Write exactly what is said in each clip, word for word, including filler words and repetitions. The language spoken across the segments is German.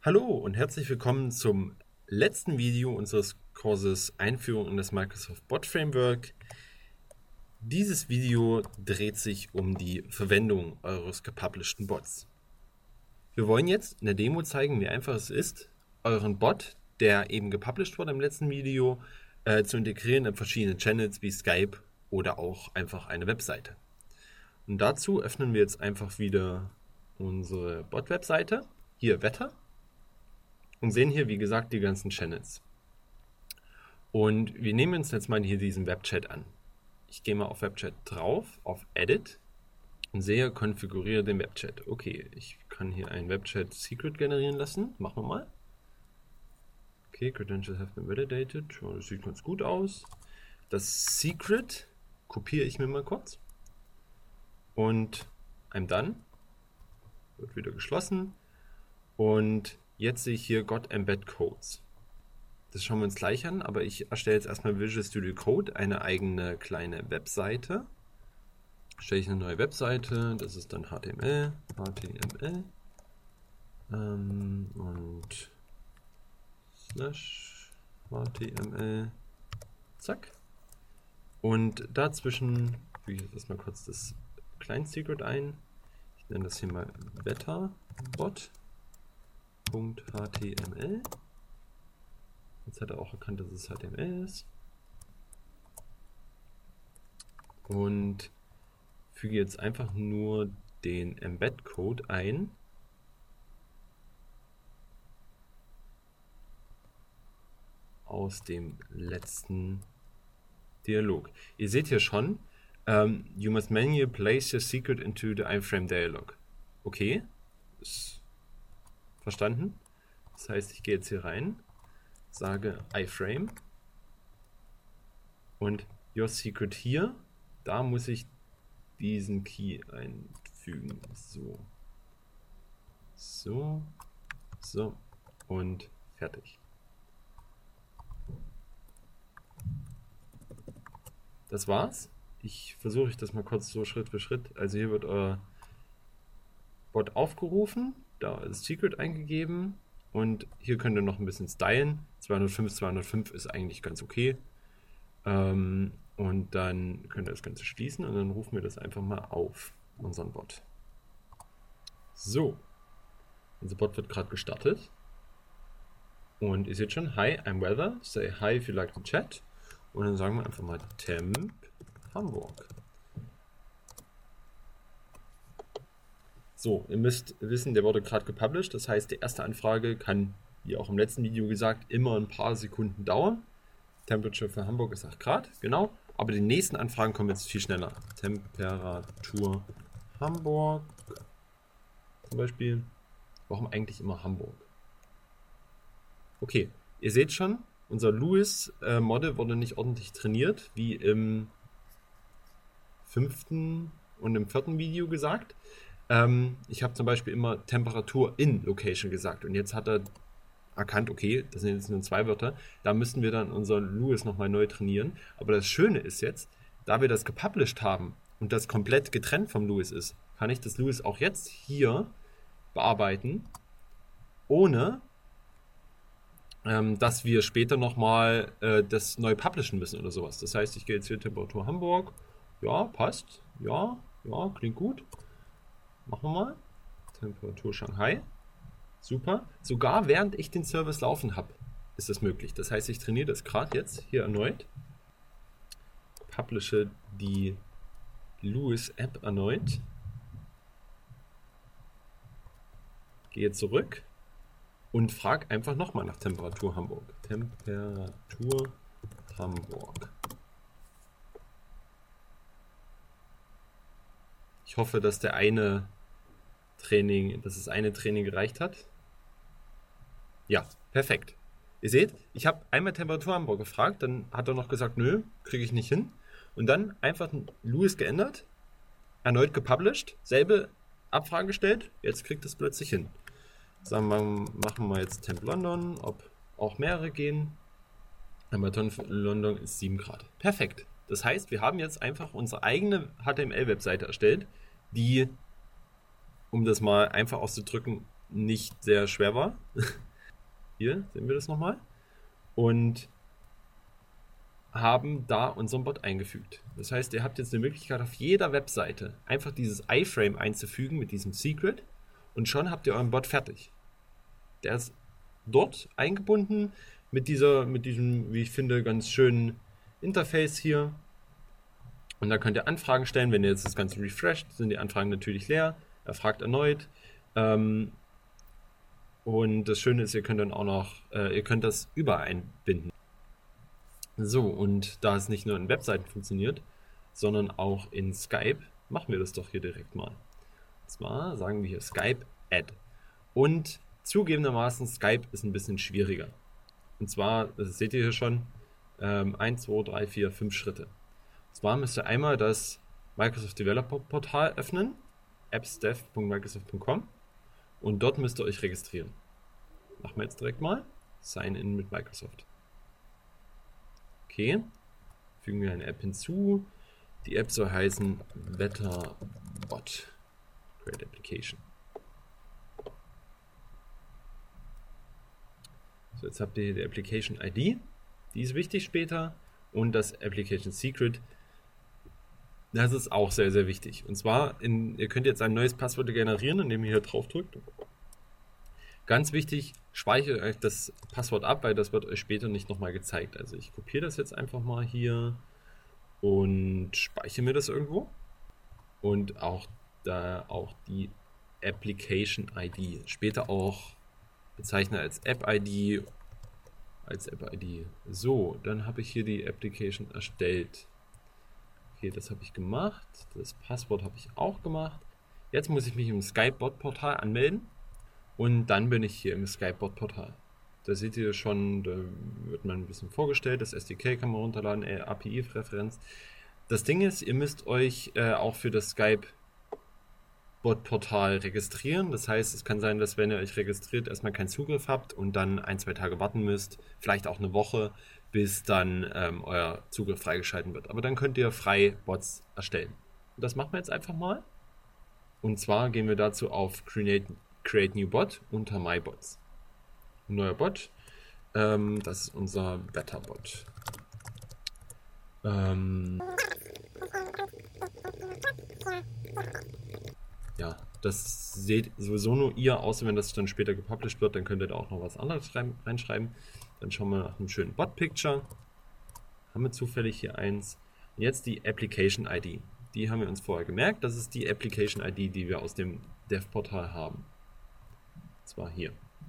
Hallo und herzlich willkommen zum letzten Video unseres Kurses Einführung in das Microsoft Bot Framework. Dieses Video dreht sich um die Verwendung eures gepublisheden Bots. Wir wollen jetzt in der Demo zeigen, wie einfach es ist, euren Bot, der eben gepublished wurde im letzten Video, äh, zu integrieren in verschiedene Channels wie Skype oder auch einfach eine Webseite. Und dazu öffnen wir jetzt einfach wieder unsere Bot-Webseite, hier Wetter. Und sehen hier, wie gesagt, die ganzen Channels. Und wir nehmen uns jetzt mal hier diesen Webchat an. Ich gehe mal auf Webchat drauf, auf Edit und sehe, konfiguriere den Webchat. Okay, ich kann hier ein Webchat Secret generieren lassen. Machen wir mal. Okay, Credentials have been validated. Das sieht ganz gut aus. Das Secret kopiere ich mir mal kurz. Und I'm done. Wird wieder geschlossen. Und jetzt sehe ich hier Got Embed Codes. Das schauen wir uns gleich an, aber ich erstelle jetzt erstmal Visual Studio Code, eine eigene kleine Webseite. Erstelle ich eine neue Webseite, das ist dann H T M L, H T M L ähm, und slash H T M L, zack. Und dazwischen füge ich jetzt erstmal kurz das Client Secret ein. Ich nenne das hier mal Wetterbot. .html. Jetzt hat er auch erkannt, dass es H T M L ist. Und füge jetzt einfach nur den Embed-Code ein. Aus dem letzten Dialog. Ihr seht hier schon, um, you must manually place your secret into the iframe dialog. Okay, ist verstanden? Das heißt, ich gehe jetzt hier rein, sage iframe und your secret hier, da muss ich diesen Key einfügen. So, so, so und fertig. Das war's. Ich versuche ich das mal kurz so Schritt für Schritt. Also hier wird euer Bot aufgerufen. Da ist Secret eingegeben und hier könnt ihr noch ein bisschen stylen. zweihundertfünf, zweihundertfünf ist eigentlich ganz okay. Ähm, und dann könnt ihr das Ganze schließen und dann rufen wir das einfach mal auf, unseren Bot. So, unser Bot wird gerade gestartet. Und ihr seht schon, hi, I'm Weather, say hi if you like to chat. Und dann sagen wir einfach mal Temp Hamburg. So, ihr müsst wissen, der wurde gerade gepublished, das heißt, die erste Anfrage kann, wie auch im letzten Video gesagt, immer ein paar Sekunden dauern. Temperature für Hamburg ist acht Grad, genau. Aber die nächsten Anfragen kommen jetzt viel schneller. Temperatur Hamburg zum Beispiel. Warum eigentlich immer Hamburg? Okay, ihr seht schon, unser Lewis-Model wurde nicht ordentlich trainiert, wie im fünften und im vierten Video gesagt. Ähm, ich habe zum Beispiel immer Temperatur in Location gesagt und jetzt hat er erkannt, okay, das sind jetzt nur zwei Wörter, da müssten wir dann unseren Lewis nochmal neu trainieren. Aber das Schöne ist jetzt, da wir das gepublished haben und das komplett getrennt vom Lewis ist, kann ich das Lewis auch jetzt hier bearbeiten, ohne ähm, dass wir später nochmal äh, das neu publishen müssen oder sowas. Das heißt, ich gehe jetzt hier Temperatur Hamburg, ja, passt, ja, ja, klingt gut. Machen wir mal. Temperatur Shanghai. Super. Sogar während ich den Service laufen habe, ist das möglich. Das heißt, ich trainiere das gerade jetzt hier erneut. Publishe die Lewis App erneut. Gehe zurück und frage einfach nochmal nach Temperatur Hamburg. Temperatur Hamburg. Ich hoffe, dass der eine Training, dass das eine Training gereicht hat. Ja, perfekt. Ihr seht, ich habe einmal Temperatur Hamburg gefragt, dann hat er noch gesagt, nö, kriege ich nicht hin. Und dann einfach Lewis geändert, erneut gepublished, selbe Abfrage gestellt, jetzt kriegt es plötzlich hin. Sagen wir, machen wir jetzt Temp London, ob auch mehrere gehen. Temperatur London ist sieben Grad. Perfekt. Das heißt, wir haben jetzt einfach unsere eigene H T M L-Webseite erstellt, die, um das mal einfach auszudrücken, nicht sehr schwer war. Hier sehen wir das nochmal. Und haben da unseren Bot eingefügt. Das heißt, ihr habt jetzt eine Möglichkeit, auf jeder Webseite einfach dieses iframe einzufügen mit diesem Secret und schon habt ihr euren Bot fertig. Der ist dort eingebunden mit dieser, mit diesem, wie ich finde, ganz schönen Interface hier. Und da könnt ihr Anfragen stellen. Wenn ihr jetzt das Ganze refresht, sind die Anfragen natürlich leer. Er fragt erneut. Ähm, und das Schöne ist, ihr könnt dann auch noch, äh, ihr könnt das überall einbinden. So, und da es nicht nur in Webseiten funktioniert, sondern auch in Skype, machen wir das doch hier direkt mal. Und zwar sagen wir hier Skype Add. Und zugegebenermaßen, Skype ist ein bisschen schwieriger. Und zwar, das seht ihr hier schon, ähm, eins, zwei, drei, vier, fünf Schritte. Und zwar müsst ihr einmal das Microsoft Developer Portal öffnen, appsdev punkt microsoft punkt com, und dort müsst ihr euch registrieren. Machen wir jetzt direkt mal. Sign in mit Microsoft. Okay, fügen wir eine App hinzu. Die App soll heißen Wetterbot. Create Application. So, jetzt habt ihr hier die Application I D. Die ist wichtig später. Und das Application Secret. Das ist auch sehr, sehr wichtig. Und zwar, in, ihr könnt jetzt ein neues Passwort generieren, indem ihr hier drauf drückt. Ganz wichtig, speichert euch das Passwort ab, weil das wird euch später nicht nochmal gezeigt. Also ich kopiere das jetzt einfach mal hier und speichere mir das irgendwo. Und auch da auch die Application I D. Später auch bezeichnet als App I D. Als App I D. So, dann habe ich hier die Application erstellt. Okay, das habe ich gemacht. Das Passwort habe ich auch gemacht. Jetzt muss ich mich im Skype-Bot-Portal anmelden. Und dann bin ich hier im Skype-Bot-Portal. Da seht ihr schon, da wird man ein bisschen vorgestellt. Das S D K kann man runterladen, äh, A P I-Referenz. Das Ding ist, ihr müsst euch äh, auch für das Skype-Bot-Portal registrieren. Das heißt, es kann sein, dass wenn ihr euch registriert, erstmal keinen Zugriff habt und dann ein, zwei Tage warten müsst, vielleicht auch eine Woche, bis dann ähm, euer Zugriff freigeschalten wird. Aber dann könnt ihr frei Bots erstellen. Und das machen wir jetzt einfach mal. Und zwar gehen wir dazu auf Create, Create New Bot unter My Bots. Ein neuer Bot. Ähm, das ist unser Wetterbot. Ähm, ja, das seht sowieso nur ihr, außer wenn das dann später gepublished wird, dann könnt ihr da auch noch was anderes rein, reinschreiben. Dann schauen wir nach einem schönen Bot-Picture. Haben wir zufällig hier eins. Und jetzt die Application I D. Die haben wir uns vorher gemerkt. Das ist die Application I D, die wir aus dem Dev-Portal haben. Und zwar hier.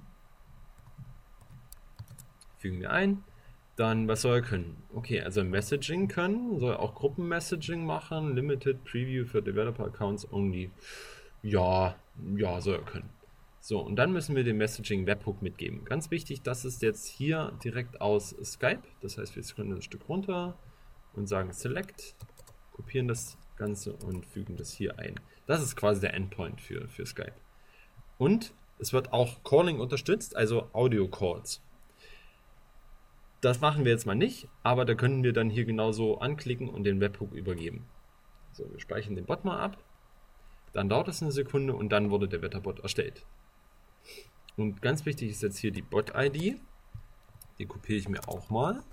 Fügen wir ein. Dann, was soll er können? Okay, also Messaging können. Soll auch Gruppen-Messaging machen. Limited Preview für Developer-Accounts only. Ja, ja, soll er können. So, und dann müssen wir den Messaging Webhook mitgeben. Ganz wichtig, das ist jetzt hier direkt aus Skype. Das heißt, wir scrollen ein Stück runter und sagen Select, kopieren das Ganze und fügen das hier ein. Das ist quasi der Endpoint für, für Skype. Und es wird auch Calling unterstützt, also Audio Calls. Das machen wir jetzt mal nicht, aber da können wir dann hier genauso anklicken und den Webhook übergeben. So, wir speichern den Bot mal ab. Dann dauert es eine Sekunde und dann wurde der Wetterbot erstellt. Und ganz wichtig ist jetzt hier die Bot-I D. Die kopiere ich mir auch mal.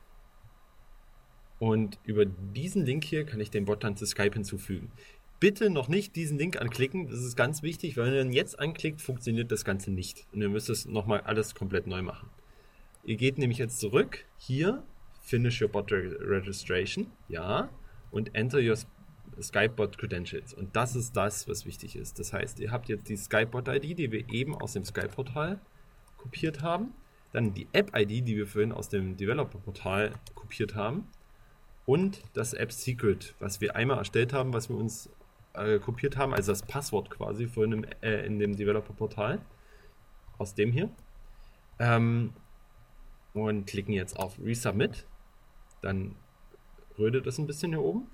Und über diesen Link hier kann ich den Bot dann zu Skype hinzufügen. Bitte noch nicht diesen Link anklicken, das ist ganz wichtig, weil wenn ihr ihn jetzt anklickt, funktioniert das Ganze nicht. Und ihr müsst es nochmal alles komplett neu machen. Ihr geht nämlich jetzt zurück, hier, Finish your Bot Registration, ja, und Enter your Skype Bot Credentials. Und das ist das, was wichtig ist. Das heißt, ihr habt jetzt die Skype Bot I D, die wir eben aus dem Skype Portal kopiert haben. Dann die App I D, die wir vorhin aus dem Developer Portal kopiert haben. Und das App Secret, was wir einmal erstellt haben, was wir uns äh, kopiert haben, also das Passwort quasi vorhin im, äh, in dem Developer Portal. Aus dem hier. Ähm, und klicken jetzt auf Resubmit. Dann rödet es ein bisschen hier oben.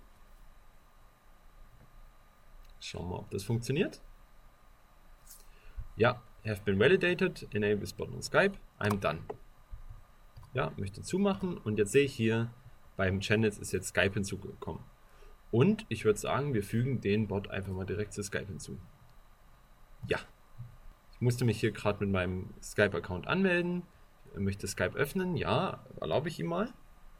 Schauen wir mal, ob das funktioniert. Ja, have been validated, enable this bot on Skype, I'm done. Ja, möchte zumachen und jetzt sehe ich hier, beim Channels ist jetzt Skype hinzugekommen. Und ich würde sagen, wir fügen den Bot einfach mal direkt zu Skype hinzu. Ja, Ich musste mich hier gerade mit meinem Skype-Account anmelden. Ich möchte Skype öffnen. Ja, erlaube ich ihm mal.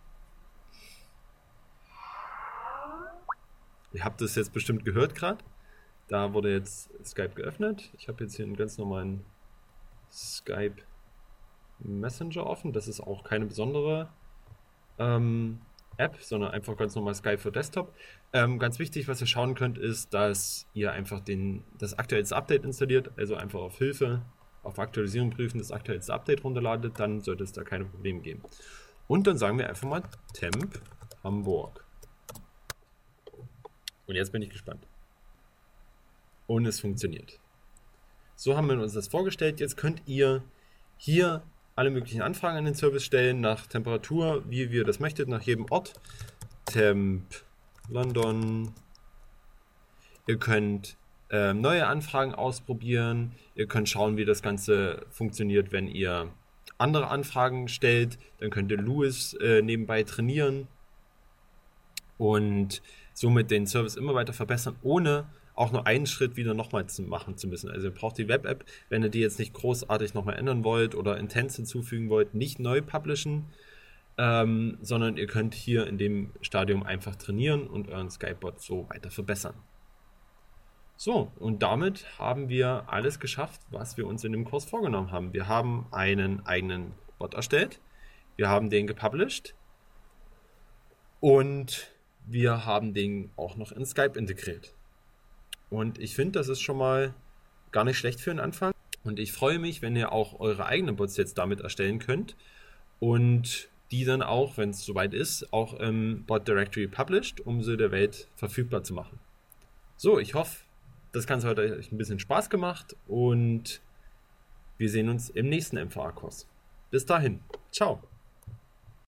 Ihr habt das jetzt bestimmt gehört gerade. Da wurde jetzt Skype geöffnet. Ich habe jetzt hier einen ganz normalen Skype Messenger offen. Das ist auch keine besondere ähm, App, sondern einfach ganz normal Skype für Desktop. Ähm, ganz wichtig, was ihr schauen könnt, ist, dass ihr einfach den, das aktuellste Update installiert, also einfach auf Hilfe, auf Aktualisierung prüfen, das aktuellste Update runterladet, dann sollte es da keine Probleme geben. Und dann sagen wir einfach mal Temp Hamburg. Und jetzt bin ich gespannt. Und es funktioniert. So haben wir uns das vorgestellt. Jetzt könnt ihr hier alle möglichen Anfragen an den Service stellen, nach Temperatur, wie ihr das möchtet, nach jedem Ort. Temp London. Ihr könnt äh, neue Anfragen ausprobieren. Ihr könnt schauen, wie das Ganze funktioniert, wenn ihr andere Anfragen stellt. Dann könnt ihr Louis äh, nebenbei trainieren und somit den Service immer weiter verbessern, ohne auch nur einen Schritt wieder nochmal zu machen zu müssen. Also ihr braucht die Web-App, wenn ihr die jetzt nicht großartig nochmal ändern wollt oder Intents hinzufügen wollt, nicht neu publishen, ähm, sondern ihr könnt hier in dem Stadium einfach trainieren und euren Skype-Bot so weiter verbessern. So, und damit haben wir alles geschafft, was wir uns in dem Kurs vorgenommen haben. Wir haben einen eigenen Bot erstellt, wir haben den gepublished und wir haben den auch noch in Skype integriert. Und ich finde, das ist schon mal gar nicht schlecht für den Anfang. Und ich freue mich, wenn ihr auch eure eigenen Bots jetzt damit erstellen könnt und die dann auch, wenn es soweit ist, auch im Bot Directory published, um sie der Welt verfügbar zu machen. So, ich hoffe, das Ganze hat euch ein bisschen Spaß gemacht und wir sehen uns im nächsten M V A-Kurs. Bis dahin, ciao!